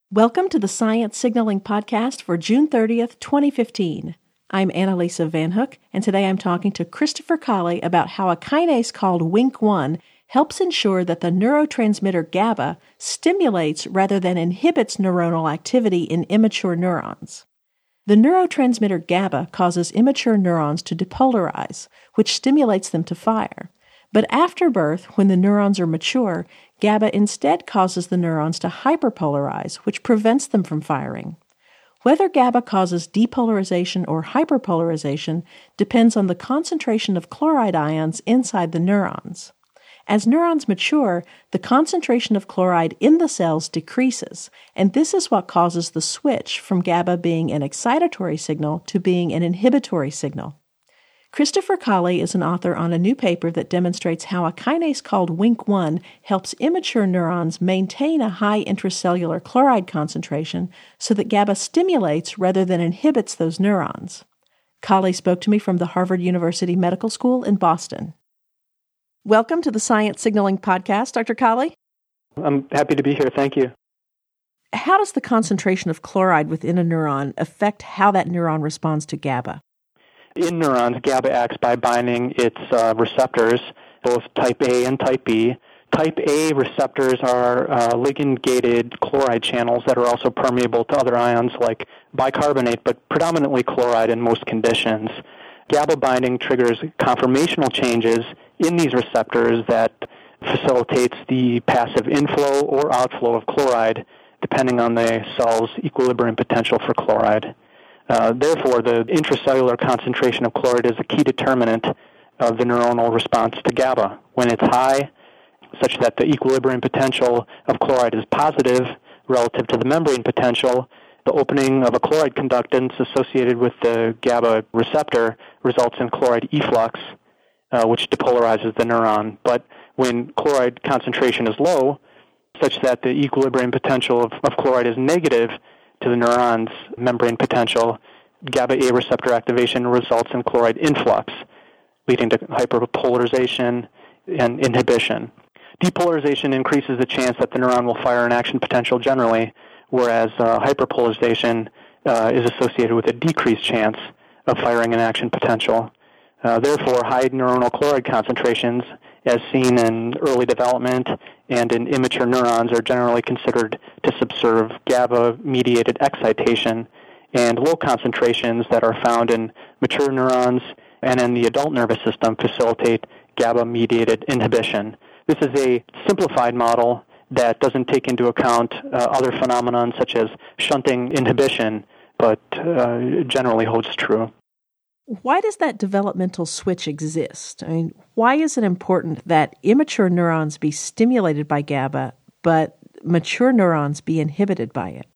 Welcome to the Science Signaling Podcast for June 30th, 2015. I'm Annalisa Van Hook, and today I'm talking to Christopher Colley about how a kinase called Wink1 helps ensure that the neurotransmitter GABA stimulates rather than inhibits neuronal activity in immature neurons. The neurotransmitter GABA causes immature neurons to depolarize, which stimulates them to fire. But after birth, when the neurons are mature, GABA instead causes the neurons to hyperpolarize, which prevents them from firing. Whether GABA causes depolarization or hyperpolarization depends on the concentration of chloride ions inside the neurons. As neurons mature, the concentration of chloride in the cells decreases, and this is what causes the switch from GABA being an excitatory signal to being an inhibitory signal. Christopher Colley is an author on a new paper that demonstrates how a kinase called Wink1 helps immature neurons maintain a high intracellular chloride concentration so that GABA stimulates rather than inhibits those neurons. Colley spoke to me from the Harvard University Medical School in Boston. Welcome to the Science Signaling Podcast, Dr. Colley. I'm happy to be here. Thank you. How does the concentration of chloride within a neuron affect how that neuron responds to GABA? In neurons, GABA acts by binding its receptors, both type A and type B. Type A receptors are ligand-gated chloride channels that are also permeable to other ions like bicarbonate, but predominantly chloride in most conditions. GABA binding triggers conformational changes in these receptors that facilitates the passive inflow or outflow of chloride, depending on the cell's equilibrium potential for chloride. Therefore, the intracellular concentration of chloride is a key determinant of the neuronal response to GABA. When it's high, such that the equilibrium potential of chloride is positive relative to the membrane potential, the opening of a chloride conductance associated with the GABA receptor results in chloride efflux, which depolarizes the neuron. But when chloride concentration is low, such that the equilibrium potential of chloride is negative to the neuron's membrane potential, GABA A receptor activation results in chloride influx, leading to hyperpolarization and inhibition. Depolarization increases the chance that the neuron will fire an action potential generally, whereas hyperpolarization is associated with a decreased chance of firing an action potential. Therefore, high neuronal chloride concentrations, as seen in early development and in immature neurons, are generally considered to subserve GABA-mediated excitation, and low concentrations that are found in mature neurons and in the adult nervous system facilitate GABA-mediated inhibition. This is a simplified model that doesn't take into account other phenomena such as shunting inhibition, but generally holds true. Why does that developmental switch exist? I mean, why is it important that immature neurons be stimulated by GABA, but mature neurons be inhibited by it?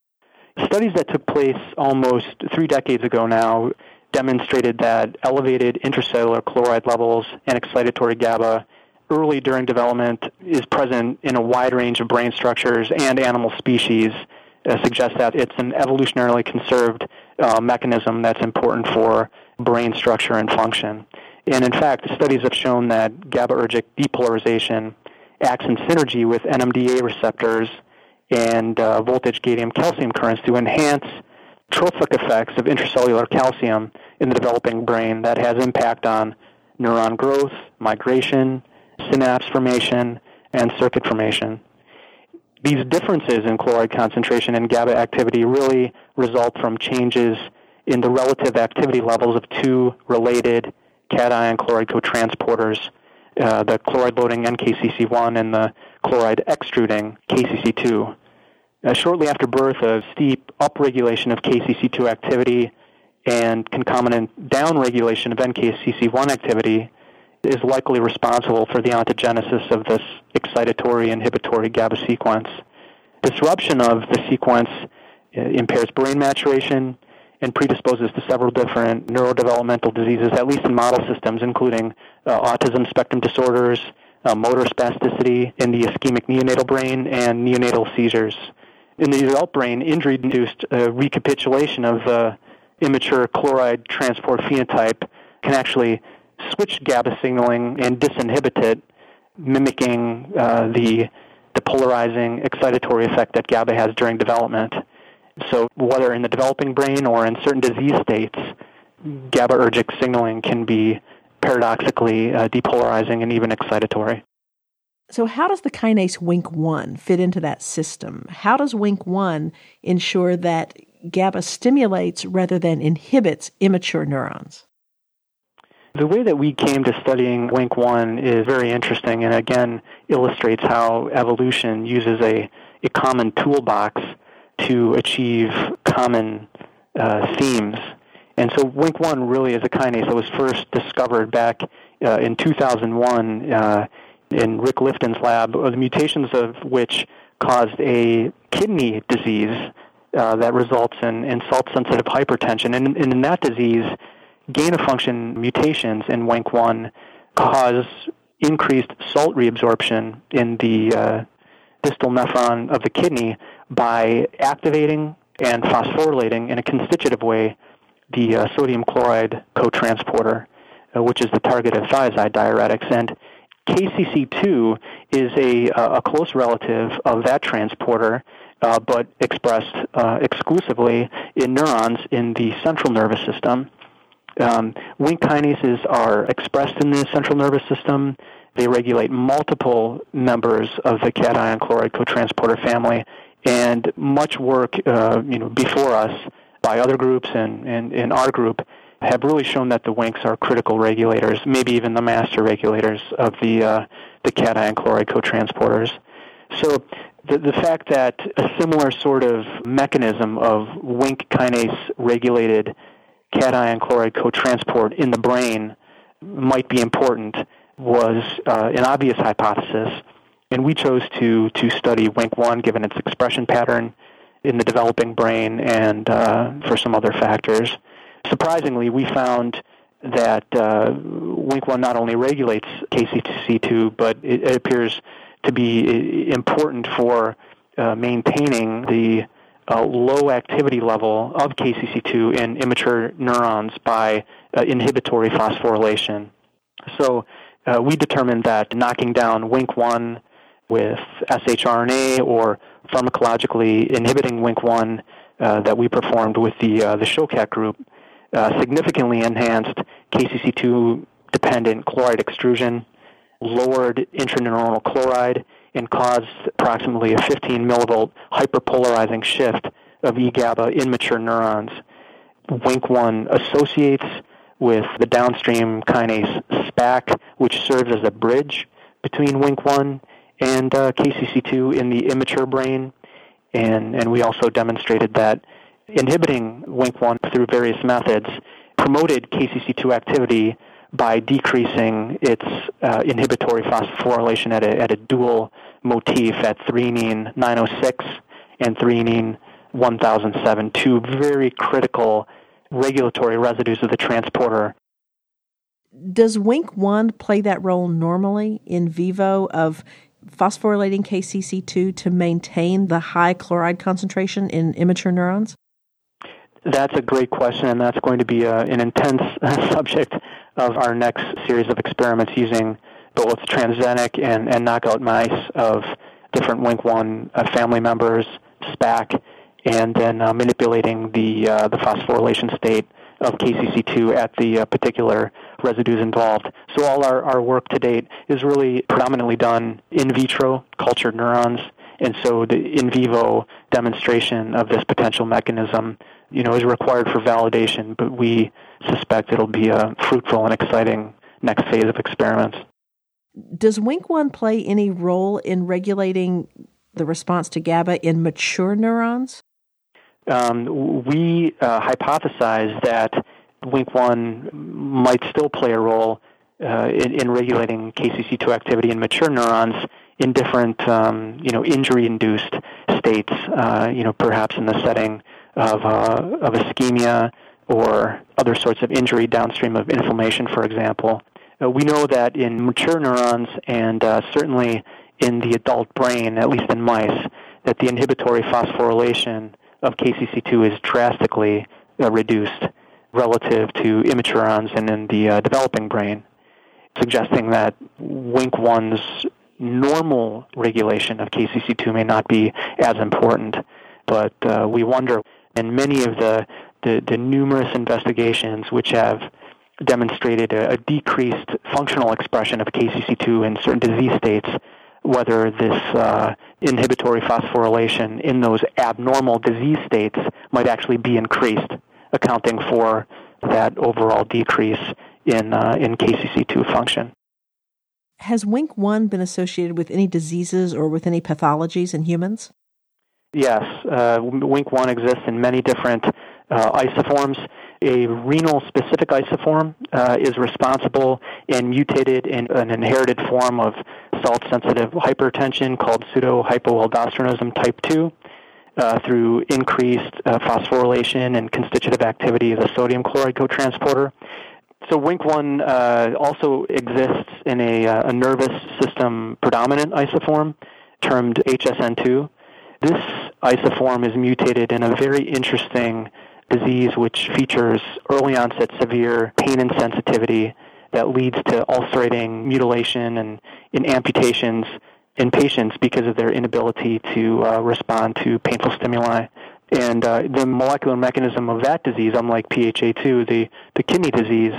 Studies that took place almost 3 decades ago now demonstrated that elevated intracellular chloride levels and excitatory GABA early during development is present in a wide range of brain structures and animal species. Suggests that it's an evolutionarily conserved mechanism that's important for brain structure and function. And in fact, studies have shown that GABAergic depolarization acts in synergy with NMDA receptors and voltage gadolinium calcium currents to enhance trophic effects of intracellular calcium in the developing brain that has impact on neuron growth, migration, synapse formation, and circuit formation. These differences in chloride concentration and GABA activity really result from changes in the relative activity levels of two related cation chloride cotransporters, the chloride-loading NKCC1 and the chloride extruding KCC2. Shortly after birth, a steep upregulation of KCC2 activity and concomitant downregulation of NKCC1 activity is likely responsible for the ontogenesis of this excitatory inhibitory GABA sequence. Disruption of the sequence impairs brain maturation and predisposes to several different neurodevelopmental diseases, at least in model systems, including autism spectrum disorders, motor spasticity in the ischemic neonatal brain, and neonatal seizures. In the adult brain, injury-induced recapitulation of the immature chloride transport phenotype can actually switch GABA signaling and disinhibit it, mimicking the depolarizing excitatory effect that GABA has during development. So whether in the developing brain or in certain disease states, GABAergic signaling can be paradoxically depolarizing and even excitatory. So how does the kinase Wink1 fit into that system? How does Wink1 ensure that GABA stimulates rather than inhibits immature neurons? The way that we came to studying Wink1 is very interesting and again illustrates how evolution uses a common toolbox to achieve common themes. And so Wink1 really is a kinase that was first discovered back in 2001 in Rick Lifton's lab, the mutations of which caused a kidney disease that results in salt-sensitive hypertension. And in that disease, gain-of-function mutations in Wink1 cause increased salt reabsorption in the distal nephron of the kidney by activating and phosphorylating in a constitutive way the sodium chloride cotransporter, which is the target of thiazide diuretics. And KCC2 is a close relative of that transporter, but expressed exclusively in neurons in the central nervous system. Wink kinases are expressed in the central nervous system. They regulate multiple members of the cation chloride cotransporter family, and much work before us by other groups and in our group have really shown that the Winks are critical regulators, maybe even the master regulators of the cation chloride cotransporters. So the fact that a similar sort of mechanism of Wink kinase regulated cation chloride cotransport in the brain might be important was an obvious hypothesis, and we chose to study Wink1 given its expression pattern in the developing brain and for some other factors. Surprisingly, we found that Wink1 not only regulates KCC2, but it appears to be important for maintaining the low activity level of KCC2 in immature neurons by inhibitory phosphorylation. So we determined that knocking down Wink1 with shRNA or pharmacologically inhibiting Wink1 that we performed with the Shokat group significantly enhanced KCC2-dependent chloride extrusion, lowered intraneuronal chloride, and caused approximately a 15 millivolt hyperpolarizing shift of eGABA in mature neurons. Wink1 associates with the downstream kinase SPAC, which serves as a bridge between Wink1 and KCC2 in the immature brain. And we also demonstrated that inhibiting Wink1 through various methods promoted KCC2 activity by decreasing its inhibitory phosphorylation at a dual motif at threonine 906 and threonine 1007, two very critical regulatory residues of the transporter. Does Wink1 play that role normally in vivo of phosphorylating KCC2 to maintain the high chloride concentration in immature neurons? That's a great question, and that's going to be an intense subject of our next series of experiments using both transgenic and knockout mice of different Wink1 family members, SPAC, and then manipulating the phosphorylation state of KCC2 at the particular residues involved. So all our work to date is really predominantly done in vitro, cultured neurons, and so the in vivo demonstration of this potential mechanism, is required for validation, but we suspect it'll be a fruitful and exciting next phase of experiments. Does Wink1 play any role in regulating the response to GABA in mature neurons? We hypothesize that Wink1 might still play a role in regulating KCC2 activity in mature neurons in different, injury-induced states, perhaps in the setting of ischemia or other sorts of injury downstream of inflammation, for example. We know that in mature neurons and certainly in the adult brain, at least in mice, that the inhibitory phosphorylation of KCC2 is drastically reduced relative to immature neurons and in the developing brain, suggesting that Wink1's normal regulation of KCC2 may not be as important. But we wonder, in many of the numerous investigations which have demonstrated a decreased functional expression of KCC2 in certain disease states, whether this inhibitory phosphorylation in those abnormal disease states might actually be increased, accounting for that overall decrease in KCC2 function. Has WNK1 been associated with any diseases or with any pathologies in humans? Yes, WNK1 exists in many different isoforms. A renal-specific isoform is responsible and mutated in an inherited form of salt-sensitive hypertension called pseudohypoaldosteronism type 2 through increased phosphorylation and constitutive activity of the sodium chloride cotransporter. So WNK1 also exists in a nervous system predominant isoform termed HSN2. This isoform is mutated in a very interesting disease which features early onset severe pain and sensitivity that leads to ulcerating mutilation and amputations in patients because of their inability to respond to painful stimuli. And the molecular mechanism of that disease, unlike PHA2, the kidney disease,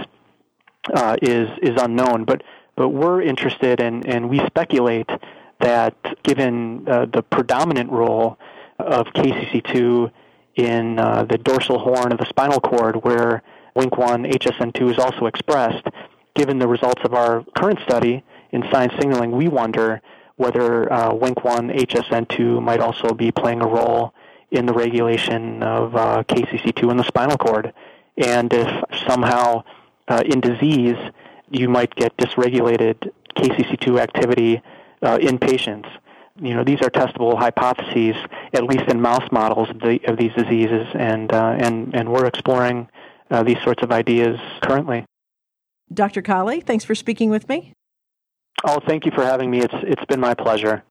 is unknown. But we're interested and we speculate that given the predominant role of KCC2 in the dorsal horn of the spinal cord, where WNK1 HSN2 is also expressed, given the results of our current study in science signaling, we wonder whether WNK1 HSN2 might also be playing a role in the regulation of KCC2 in the spinal cord. And if somehow in disease you might get dysregulated KCC2 activity in patients. These are testable hypotheses, at least in mouse models of these diseases, and we're exploring these sorts of ideas currently. Dr. Colley, thanks for speaking with me. Oh, thank you for having me. It's been my pleasure.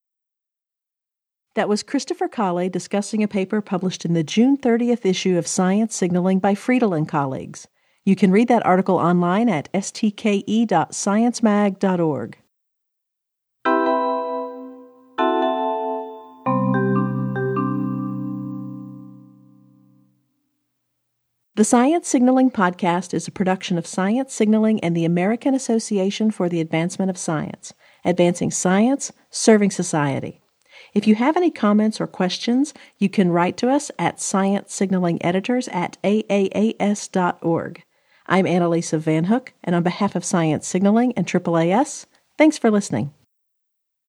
That was Christopher Colley discussing a paper published in the June 30th issue of Science Signaling by Friedel and colleagues. You can read that article online at stke.sciencemag.org. The Science Signaling Podcast is a production of Science Signaling and the American Association for the Advancement of Science, advancing science, serving society. If you have any comments or questions, you can write to us at sciencesignalingeditors@aaas.org. I'm Annalisa Van Hook, and on behalf of Science Signaling and AAAS, thanks for listening.